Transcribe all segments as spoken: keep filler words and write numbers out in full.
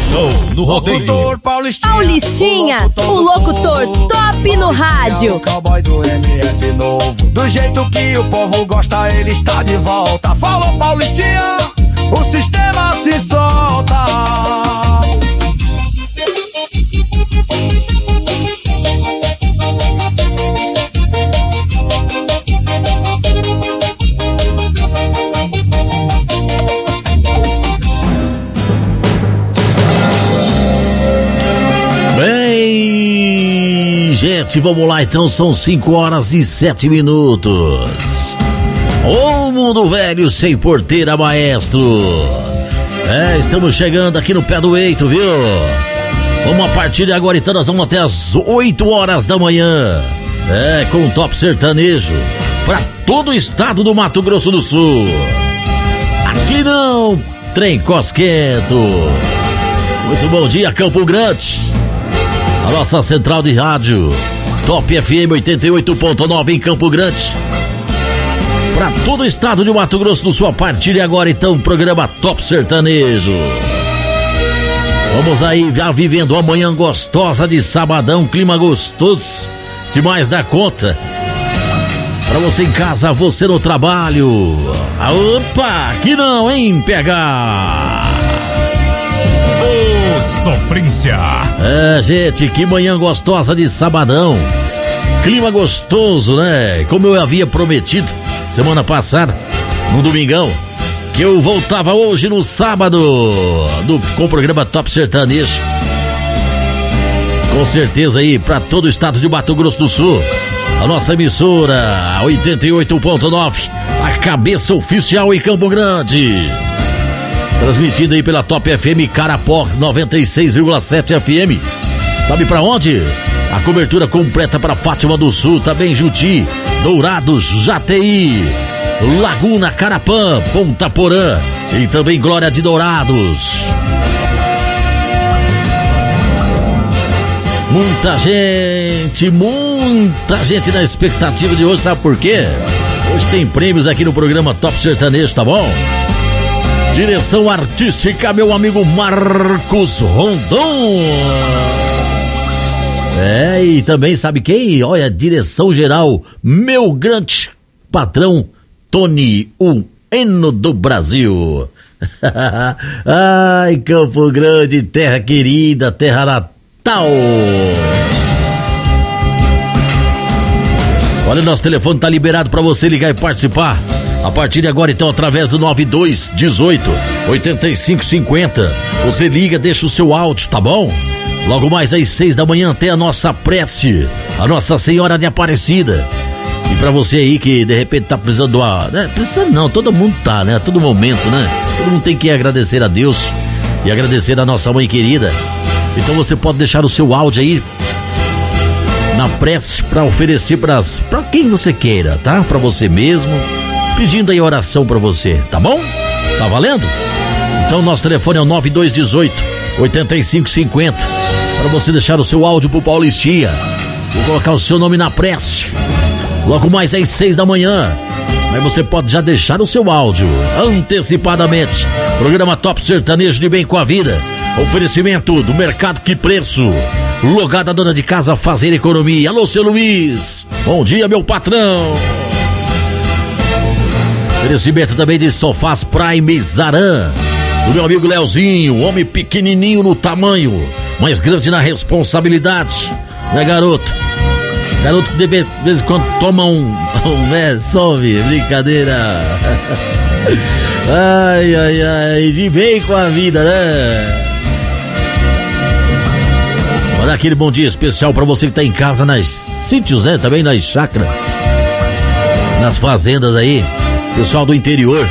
Show do rodeio. Paulistinha, Paulistinha, o locutor top no rádio. O cowboy do M S novo, do jeito que o povo gosta, ele está de volta. Falou Paulistinha, o sistema se solta. Bem, gente, vamos lá então, são cinco horas e sete minutos. O mundo velho sem porteira, maestro. É, estamos chegando aqui no pé do eito, viu? Vamos a partir de agora então, nós vamos até as oito horas da manhã. É, com o Top Sertanejo para todo o estado do Mato Grosso do Sul. Aqui não, trem cosquento. Muito bom dia, Campo Grande. A nossa central de rádio Top F M oitenta e oito ponto nove em Campo Grande. Para todo o estado de Mato Grosso do Sul, a partir de agora então, programa Top Sertanejo. Vamos aí, já vivendo uma manhã gostosa de sabadão, clima gostoso demais da conta. Para você em casa, você no trabalho. Ah, opa, aqui não, hein, pegar. Ô, sofrência. É, gente, que manhã gostosa de sabadão. Clima gostoso, né? Como eu havia prometido semana passada, no domingão, que eu voltava hoje no sábado do, com o programa Top Sertanejo. Com certeza aí para todo o estado de Mato Grosso do Sul. A nossa emissora oitenta e oito ponto nove, a cabeça oficial em Campo Grande. Transmitida aí pela Top F M Carapó noventa e seis vírgula sete F M. Sabe pra onde? A cobertura completa para Fátima do Sul, também Juti, Dourados, Jataí, Laguna, Carapã, Ponta Porã e também Glória de Dourados. Muita gente, muita gente na expectativa de hoje, sabe por quê? Hoje tem prêmios aqui no programa Top Sertanejo, tá bom? Direção artística, meu amigo Marcos Rondon. É, e também sabe quem? Olha, direção geral, meu grande patrão Tony, o Eno do Brasil. Ai, Campo Grande, terra querida, terra natal. Olha, nosso telefone tá liberado para você ligar e participar. A partir de agora, então, através do nove dois dezoito, oitenta e cinco cinquenta. Você liga, deixa o seu áudio, tá bom? Logo mais às seis da manhã tem a nossa prece, a Nossa Senhora de Aparecida. E pra você aí que de repente tá precisando de uma... Né? Precisando não, todo mundo tá, né? A todo momento, né? Todo mundo tem que agradecer a Deus e agradecer a nossa mãe querida. Então você pode deixar o seu áudio aí na prece pra oferecer pras, pra quem você queira, tá? Pra você mesmo, pedindo aí oração pra você, tá bom? Tá valendo? Então nosso telefone é o nove dois dezoito, oitenta e cinco cinquenta. Para você deixar o seu áudio pro Paulistinha. Vou colocar o seu nome na prece. Logo mais às seis da manhã. Mas você pode já deixar o seu áudio antecipadamente. Programa Top Sertanejo de Bem com a Vida. Oferecimento do Mercado Que Preço. Logada Dona de Casa Fazer Economia. Alô, seu Luiz. Bom dia, meu patrão. Oferecimento também de Sofás Prime Zaran. Do meu amigo Leozinho, homem pequenininho no tamanho, mas grande na responsabilidade, né, garoto? Garoto que de vez em quando toma um, um né, sobe, brincadeira. Ai, ai, ai, de bem com a vida, né? Olha aquele bom dia especial pra você que tá em casa, nas sítios, né? Também nas chácaras, nas fazendas aí, pessoal do interior.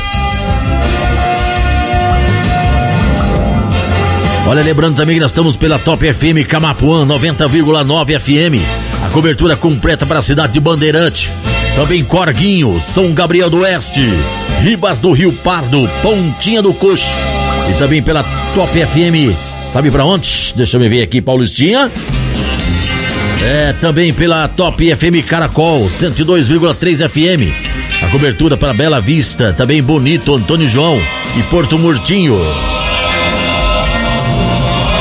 Olha, lembrando também que nós estamos pela Top F M Camapuã noventa vírgula nove F M. A cobertura completa para a cidade de Bandeirante. Também Corguinho, São Gabriel do Oeste, Ribas do Rio Pardo, Pontinha do Coxo. E também pela Top F M, sabe pra onde? Deixa eu ver aqui, Paulistinha. É, também pela Top F M Caracol, cento e dois vírgula três F M. A cobertura para Bela Vista, também Bonito, Antônio João e Porto Murtinho.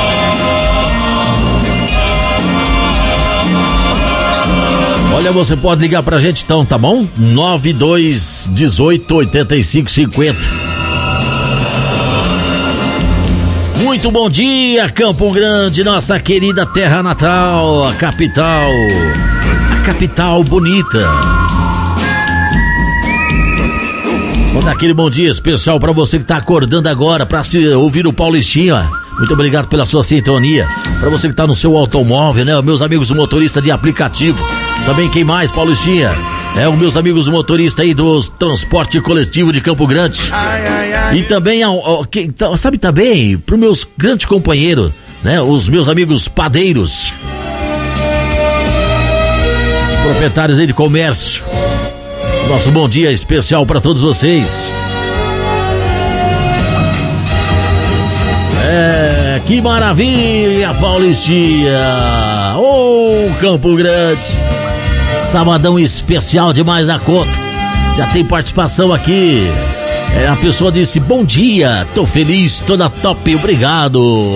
Olha, você pode ligar pra gente então, tá bom? nove dois um oito, oito cinco cinco zero. Muito bom dia, Campo Grande, nossa querida terra natal, a capital, a capital bonita. Vou dar aquele bom dia especial pra você que tá acordando agora pra se ouvir o Paulistinha. Muito obrigado pela sua sintonia. Pra você que tá no seu automóvel, né? Meus amigos motoristas de aplicativo. Também quem mais, Paulistinha? É, os meus amigos motoristas aí do transporte coletivo de Campo Grande. Ai, ai, ai. E também, ó, ó, que, sabe também, pros meus grandes companheiros, né? Os meus amigos padeiros. Os proprietários aí de comércio. Nosso bom dia especial pra todos vocês. É, que maravilha, Paulistinha! Ô, oh, Campo Grande! Sabadão especial demais da conta. Já tem participação aqui. É, a pessoa disse: bom dia, tô feliz, tô na top, obrigado.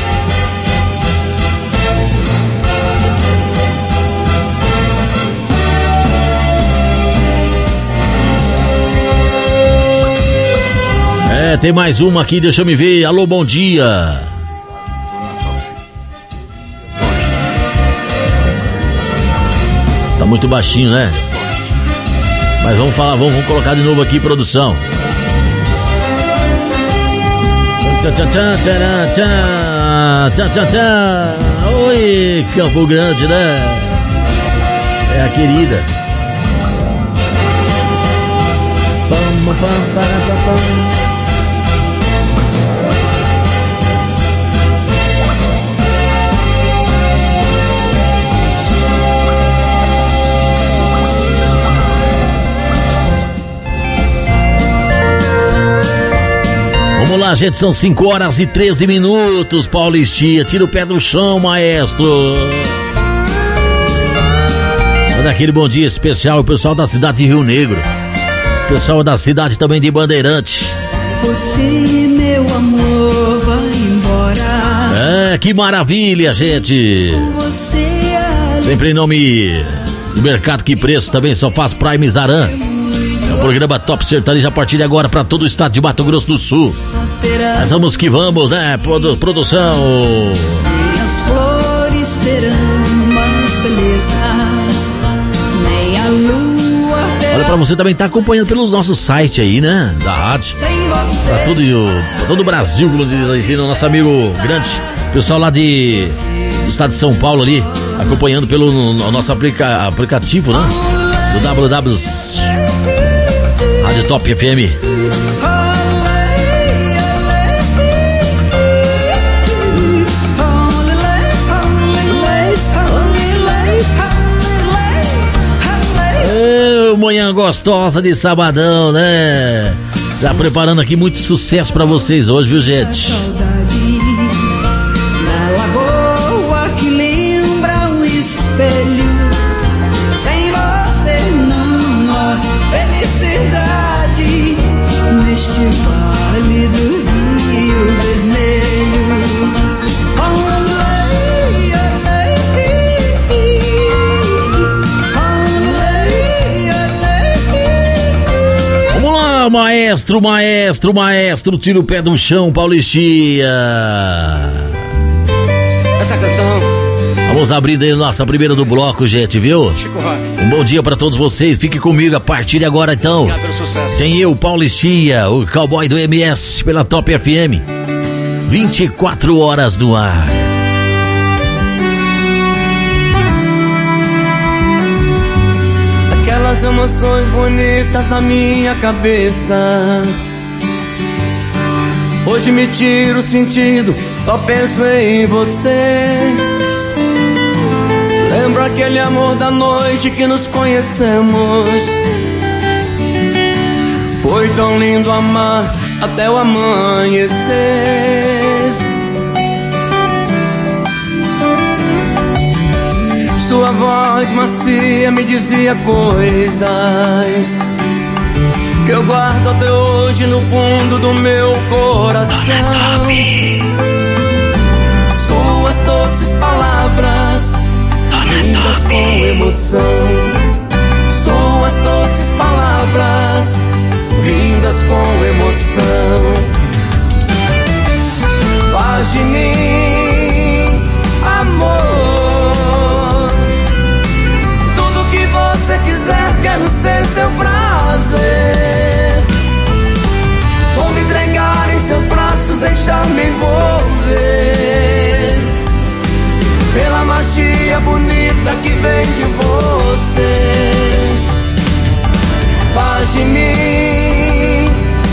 É, tem mais uma aqui, deixa eu me ver. Alô, bom dia. Tá muito baixinho, né? Mas vamos falar, vamos, vamos colocar de novo aqui, produção. Oi, Campo Grande, né? É a querida. Vamos lá, gente, são cinco horas e treze minutos, Paulistinha, tira o pé do chão, maestro. Olha aquele bom dia especial, o pessoal da cidade de Rio Negro, o pessoal da cidade também de Bandeirante. Você, meu amor, vai embora. É, que maravilha, gente. Você, sempre em nome do Mercado Que Preço, também só faz Prime Zaran. É o programa Top Sertanejo a partir de agora para todo o estado de Mato Grosso do Sul. Mas vamos que vamos, né? Produ- produção. Nem as flores terão mais beleza, nem a lua terá. Olha, pra você também tá acompanhando pelos nossos sites aí, né? Da rádio. Pra todo, pra todo o Brasil, como diz aí, o nosso amigo grande. Pessoal lá de, do estado de São Paulo ali, acompanhando pelo no, nosso aplica, aplicativo, né? Do w w w ponto Rádio Top F M. Ô, manhã gostosa de sabadão, né? Tá preparando aqui muito sucesso pra vocês hoje, viu, gente? Na lagoa que lembra o espelho, sem você não há felicidade neste vale do Rio Vermelho. Olê, olê, olê. Vamos lá, maestro, maestro, maestro, tira o pé do chão, Paulistinha. Essa canção. Vamos abrir aí nossa primeira do bloco, gente, viu? Chico Rock. Um bom dia pra todos vocês, fique comigo a partir de agora, então. Obrigado pelo sucesso. Tem eu, Paulistinha, o cowboy do M S, pela Top F M. vinte e quatro horas no ar. Aquelas emoções bonitas na minha cabeça, hoje me tiro o sentido, só penso em você. Lembro aquele amor da noite que nos conhecemos. Foi tão lindo amar até o amanhecer. Sua voz macia me dizia coisas que eu guardo até hoje no fundo do meu coração. Suas doces palavras me vindas com emoção. Suas doces palavras, vindas com emoção. Faz de mim, amor, tudo que você quiser, quero ser seu prazer. Vou me entregar em seus braços, deixar me envolver pela magia bonita que vem de você. Faz de mim,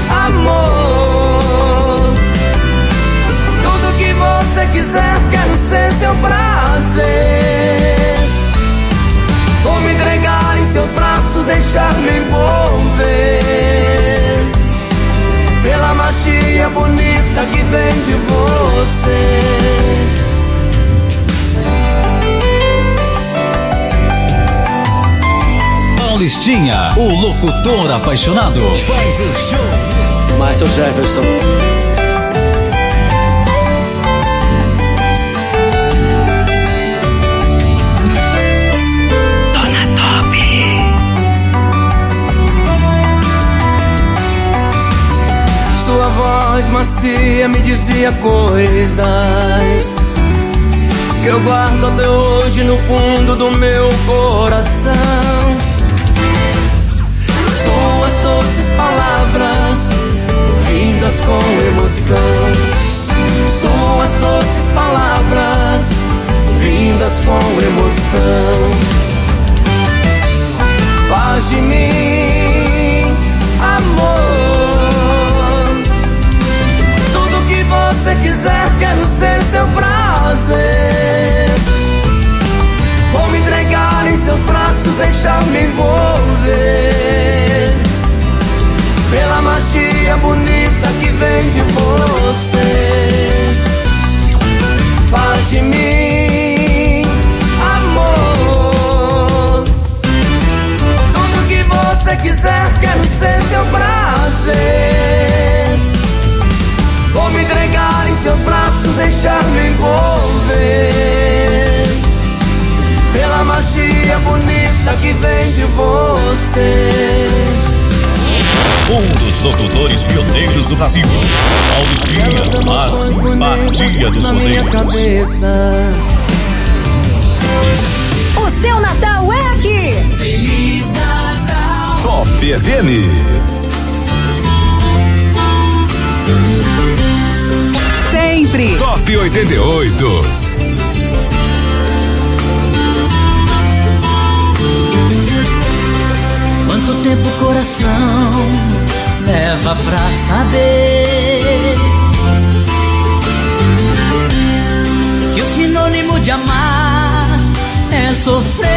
amor, tudo que você quiser, quero ser seu prazer. Vou me entregar em seus braços, deixar me envolver pela magia bonita que vem de você. Paulistinha, o locutor apaixonado. Faz o show. Márcio Jefferson. Dona Top. Sua voz macia me dizia coisas que eu guardo até hoje no fundo do meu coração. Suas doces palavras, vindas com emoção. Suas doces palavras, vindas com emoção. Faz de mim, amor, tudo que você quiser, quero ser seu prazer. Vou me entregar em seus braços, deixar me envolver pela magia bonita que vem de você. Faz de mim, amor, tudo que você quiser, quero ser seu prazer. Vou me entregar em seus braços, deixar me envolver pela magia bonita que vem de você. Um dos locutores pioneiros do Brasil. Paulistinha, a simpatia dos rodeios. O seu Natal é aqui. Feliz Natal. Top F M. Sempre. Top oitenta e oito. Quanto tempo o coração leva pra saber que o sinônimo de amar é sofrer?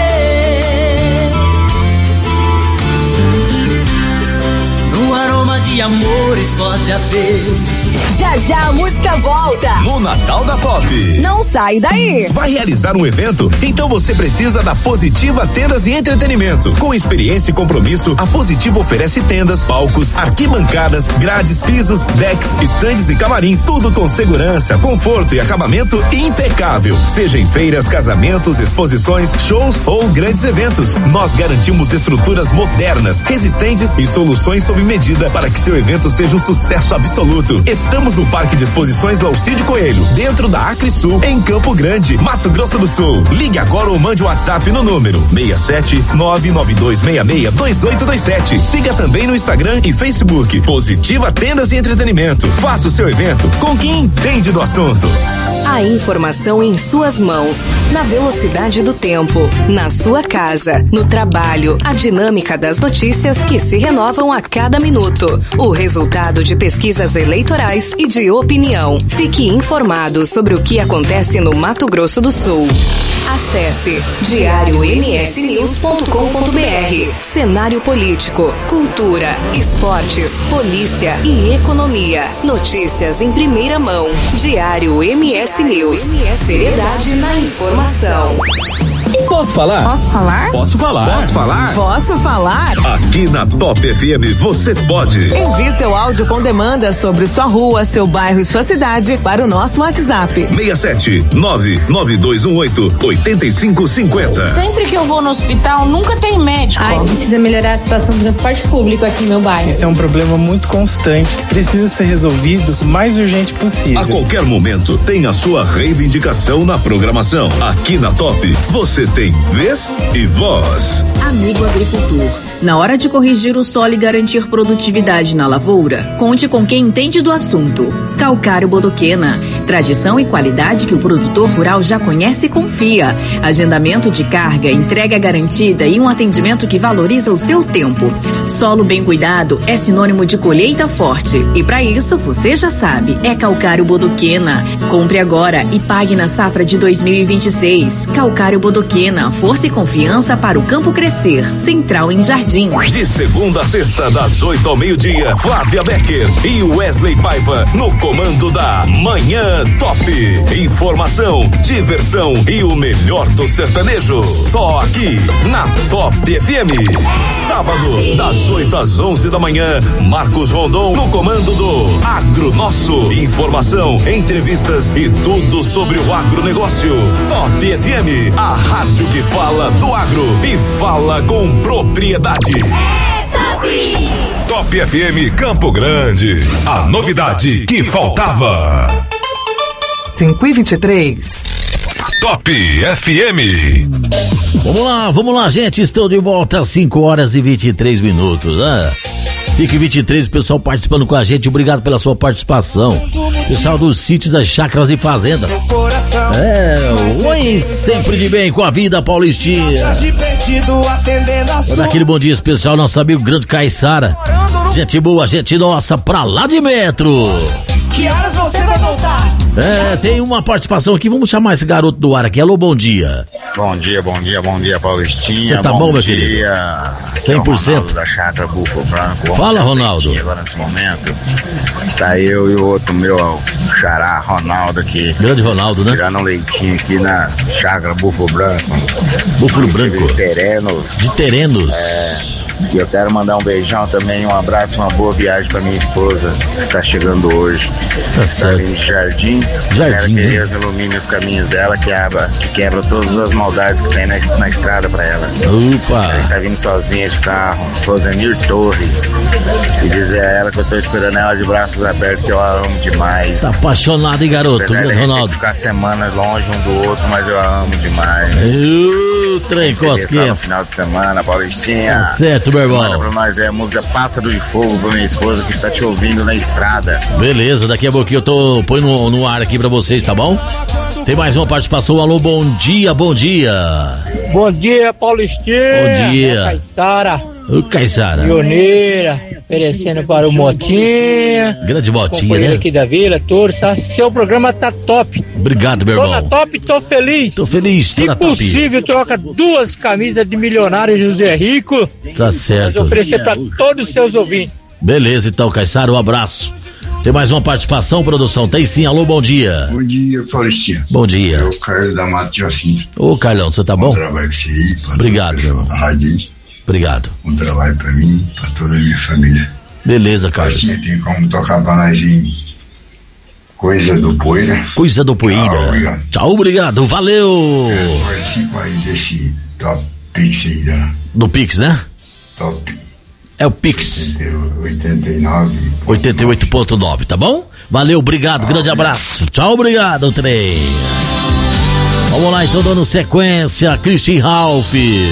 No aroma de amores pode haver. Já já a música volta. No Natal da Pop. Não sai daí. Vai realizar um evento? Então você precisa da Positiva Tendas e Entretenimento. Com experiência e compromisso, a Positiva oferece tendas, palcos, arquibancadas, grades, pisos, decks, estandes e camarins. Tudo com segurança, conforto e acabamento impecável. Seja em feiras, casamentos, exposições, shows ou grandes eventos. Nós garantimos estruturas modernas, resistentes e soluções sob medida para que seu evento seja um sucesso absoluto. Estamos no Parque de Exposições Laucídio Coelho, dentro da Acresul, em Campo Grande, Mato Grosso do Sul. Ligue agora ou mande um WhatsApp no número seis sete nove nove dois seis seis dois oito dois sete. Siga também no Instagram e Facebook. Positiva Tendas e Entretenimento. Faça o seu evento com quem entende do assunto. A informação em suas mãos, na velocidade do tempo, na sua casa, no trabalho, a dinâmica das notícias que se renovam a cada minuto, o resultado de pesquisas eleitorais e de opinião. Fique informado sobre o que acontece no Mato Grosso do Sul. Acesse diário m s news ponto com ponto b r. Cenário político, cultura, esportes, polícia e economia. Notícias em primeira mão. Diário M S News. Seriedade na informação. Posso falar? Posso falar? Posso falar? Posso falar? Posso falar? Aqui na Top F M você pode. Envie seu áudio com demanda sobre sua rua, seu bairro e sua cidade para o nosso WhatsApp. seis sete nove nove dois um oito oito cinco cinco zero. Sempre que eu vou no hospital, nunca tem médico. Ai, precisa melhorar a situação do transporte público aqui no meu bairro. Esse é um problema muito constante que precisa ser resolvido o mais urgente possível. A qualquer momento tem a sua reivindicação na programação. Aqui na Top, você tem vez e voz. Amigo agricultor, na hora de corrigir o solo e garantir produtividade na lavoura, conte com quem entende do assunto. Calcário Bodoquena. Tradição e qualidade que o produtor rural já conhece e confia. Agendamento de carga, entrega garantida e um atendimento que valoriza o seu tempo. Solo bem cuidado é sinônimo de colheita forte. E para isso, você já sabe, é Calcário Bodoquena. Compre agora e pague na safra de dois mil e vinte e seis. Calcário Bodoquena, força e confiança para o campo crescer. Central em Jardim. De segunda a sexta, das oito ao meio-dia, Flávia Becker e Wesley Paiva no comando da Manhã Top. Informação, diversão e o melhor do sertanejo. Só aqui na Top F M. Sábado, das oito às onze da manhã, Marcos Rondon no comando do Agro Nosso. Informação, entrevistas e tudo sobre o agronegócio. Top F M, a rádio que fala do agro e fala com propriedade. Top F M Campo Grande, a novidade que faltava. cinco e vinte e três. Top F M. Vamos lá, vamos lá, gente. Estou de volta às cinco horas e vinte e três minutos, né? cinco e vinte e três, o pessoal participando com a gente. Obrigado pela sua participação. Pessoal dos sítios, das chácaras e fazendas. É, oi, sempre de bem com a vida, Paulistinha. Vou dar aquele bom dia especial, nosso amigo grande Caiçara. Gente boa, gente nossa, pra lá de metro. Que horas você vai voltar? É, tem uma participação aqui, vamos chamar esse garoto do ar aqui. Alô, bom dia. Bom dia, bom dia, bom dia, Paulistinha. Você tá bom, bom meu dia. querido? cem por cento. É o Ronaldo da Chácara Búfalo Branco. Vamos Fala, Ronaldo. Agora nesse momento, tá eu e o outro meu, o xará Ronaldo aqui. Grande Ronaldo, né? Tirando um leitinho aqui na Chácara Búfalo Branco. Búfalo Branco. De Terenos. De Terenos. É. E eu quero mandar um beijão também, um abraço, uma boa viagem pra minha esposa, que está chegando hoje. Tá certo. Em Jardim. Jardim. Quero que Deus ilumine os caminhos dela, que, abra, que quebra todas as maldades que tem na, na estrada pra ela. Opa! Ela está vindo sozinha de carro, Rosenir Torres. E dizer a ela que eu tô esperando ela de braços abertos, que eu a amo demais. Tá apaixonado, hein, garoto? Apesar de Ronaldo. ficar semanas longe um do outro, mas eu a amo demais. Uh, trem cosquinha. No final de semana, Paulistinha. Tá certo, meu irmão. Manda pra nós é a música Pássaro de Fogo pra minha esposa que está te ouvindo na estrada. Beleza, daqui a pouquinho eu tô põe no, no ar aqui pra vocês, tá bom? Tem mais uma participação. Alô, bom dia, bom dia. Bom dia, Paulistinha. Bom dia. Caiçara. O Caiçara. Pioneira, oferecendo para o Motinha. Grande Motinha, companheiro né? aqui da Vila, Torres, tá? Seu programa tá top. Obrigado, meu tô irmão. Tô na top, tô feliz. Tô feliz, tô Se na top. possível, troca duas camisas de milionário José Rico. Tá certo. Vou oferecer para todos os seus ouvintes. Beleza, então, Caiçara, um abraço. Tem mais uma participação, produção? Tem sim, alô, bom dia. Bom dia, Paulistinha. Bom dia. É o Carlos da Mata Jacinto. Ô, Carlão, você tá bom? Bom trabalho pra você aí, pra Obrigado, meu irmão. Rádio. Obrigado. Bom trabalho pra mim, pra toda a minha família. Beleza, Carlos. Paulistinha, tem como tocar pra nós em Coisa do Poeira. Coisa do Poeira. Tchau, obrigado. Tchau, obrigado. Valeu. Eu participo aí desse Top Pix aí, da... Do Pix, né? Top. É o Pix. oitenta e nove. oitenta e oito ponto nove, tá bom? Valeu, obrigado, ah, grande abraço. Tchau, obrigado, trem. Vamos lá, então, dando sequência, Christian Ralph.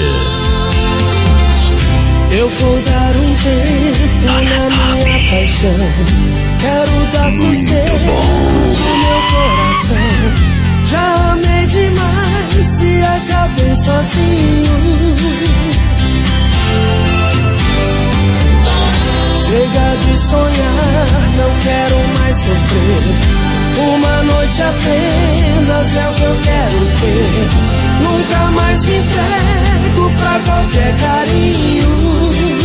Eu vou dar um tempo na minha paixão. Quero dar sossego no meu coração. Já amei demais e acabei sozinho. Chega de sonhar, não quero mais sofrer. Uma noite apenas é o que eu quero ter. Nunca mais me entrego pra qualquer carinho.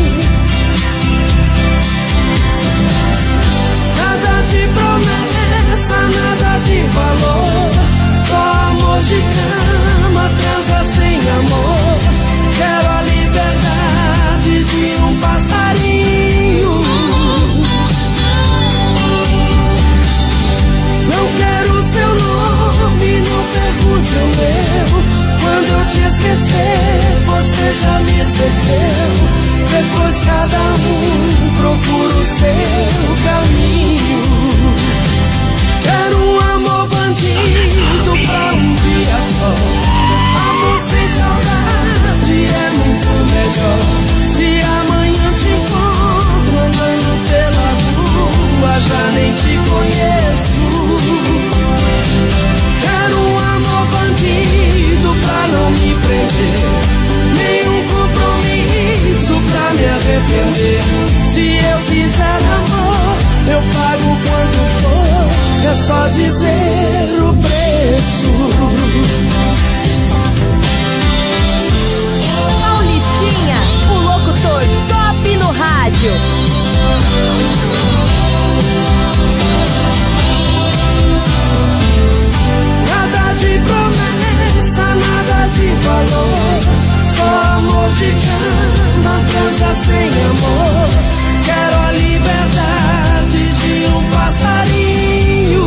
Nada de promessa, nada de valor. Só amor de cama, transa sem esqueceu. Depois cada um procura o seu caminho. Quero um amor bandido pra um dia só. Amor sem saudade é muito melhor. Se amanhã te encontro andando pela rua, já nem te conheço. Quero um amor bandido pra não me prender, nenhum compromisso pra me arrepender. Se eu quiser amor, eu pago quanto for, é só dizer o preço. Paulistinha, o locutor top no rádio. Nada de promessa, nada de valor, só amor de cama, transa sem amor. Quero a liberdade de um passarinho.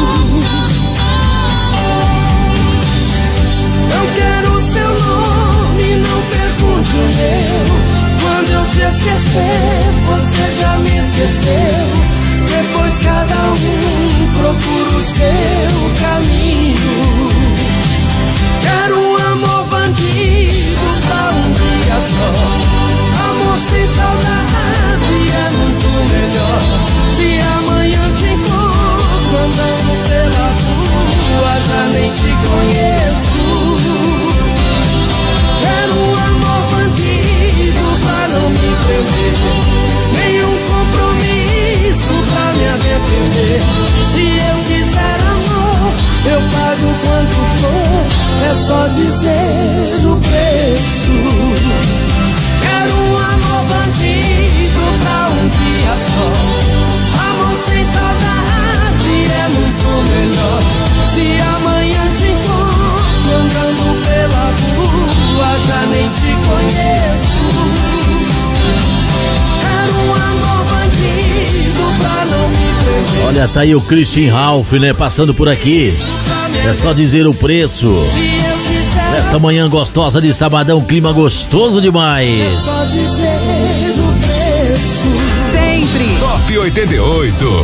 Não quero o seu nome, não pergunte o meu. Quando eu te esquecer, você já me esqueceu. Depois cada um procura o seu caminho. Quero um amor bandido pra um dia só. Amor sem saudade é muito melhor. Se amanhã te encontro andando pela rua, já nem te conheço. Quero um amor bandido pra não me prender, nenhum compromisso pra me arrepender. Se eu quiser amor, eu pago quanto for, é só dizer o preço. Quero um amor bandido pra um dia só. Amor sem saudade é muito melhor. Se amanhã te encontro andando pela rua, já nem te conheço. Quero um amor bandido pra não me perder. Olha, tá aí o Christian Ralph, né? Passando por aqui. É só dizer o preço. Nesta manhã gostosa de sabadão, clima gostoso demais. É só dizer o preço. Sempre. Top oitenta e oito.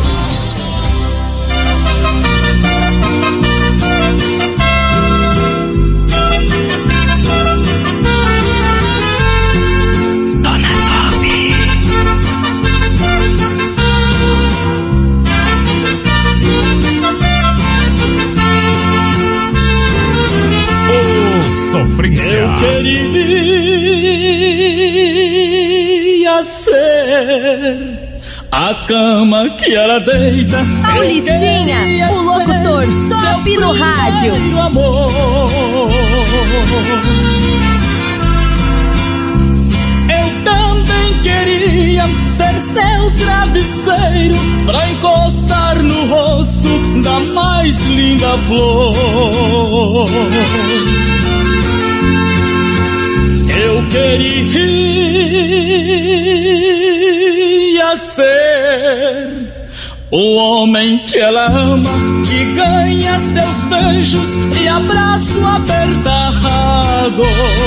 Sofrência. Eu queria ser a cama que ela deita. Paulistinha, o locutor top no rádio. Amor. Eu também queria ser seu travesseiro pra encostar no rosto da mais linda flor. Eu queria ser o homem que ela ama, que ganha seus beijos e abraço apertado.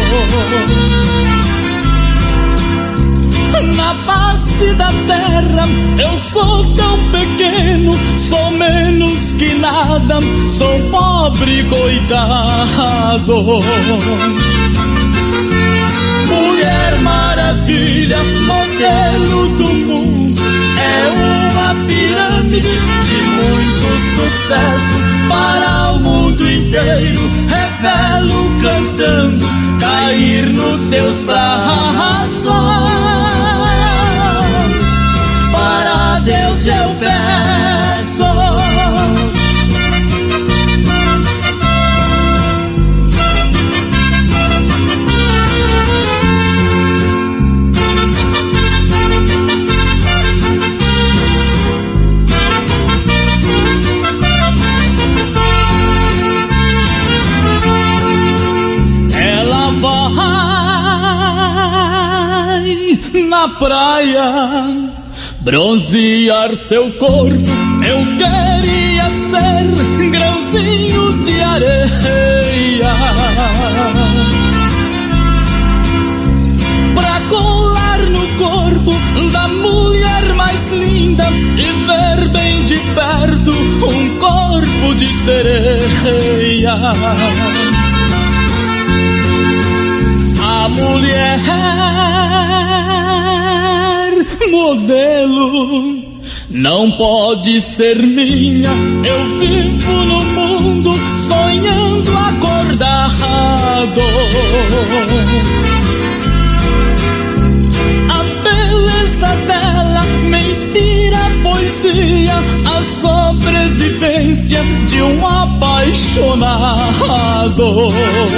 Na face da terra eu sou tão pequeno, sou menos que nada, sou pobre coitado. Mulher maravilha, modelo do mundo, é uma pirâmide de muito sucesso para o mundo inteiro. Revelo cantando, cair nos seus braços. Para Deus eu peço. Na praia, bronzear seu corpo, eu queria ser grãozinhos de areia. colar no corpo da mulher mais linda e ver bem de perto um corpo de sereia. A mulher modelo não pode ser minha. Eu vivo no mundo sonhando acordado. A beleza dela me inspira poesia, a sobrevivência de um apaixonado.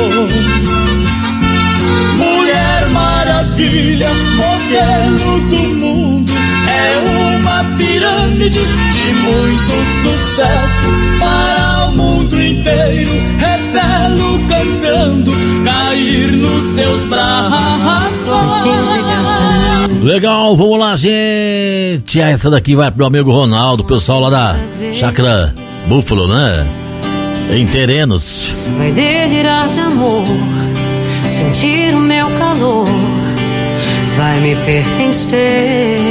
Mulher maravilha, modelo do mundo, é uma pirâmide de muito sucesso para o mundo inteiro. Revelo cantando, cair nos seus braços. Legal, vamos lá, gente. Essa daqui vai pro amigo Ronaldo, pessoal lá da Chácara Búfalo, né? Em Terenos. Vai delirar de amor, sentir o meu calor, vai me pertencer.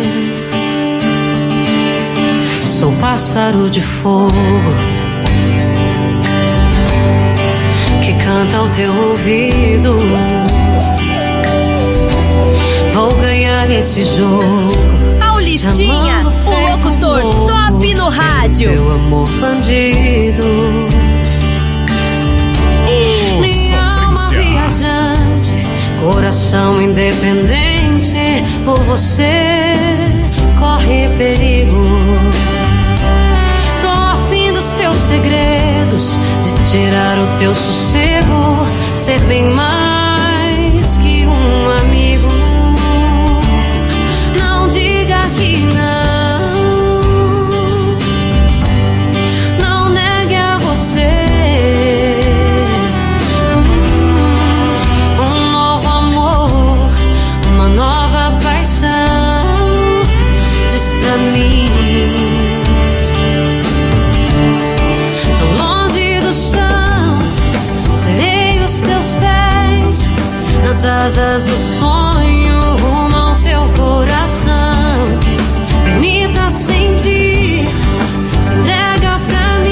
Sou pássaro de fogo que canta ao teu ouvido. Vou ganhar esse jogo. Paulistinha, o locutor top no rádio. Teu amor bandido. Oh, minha alma viajante, coração independente, por você corre perigo. Tô afim dos teus segredos, de tirar o teu sossego, ser bem mais que um amigo. Não diga que não, não negue a você um novo amor, uma nova paixão. Diz pra mim, tão longe do chão, serei os teus pés nas asas do sonho.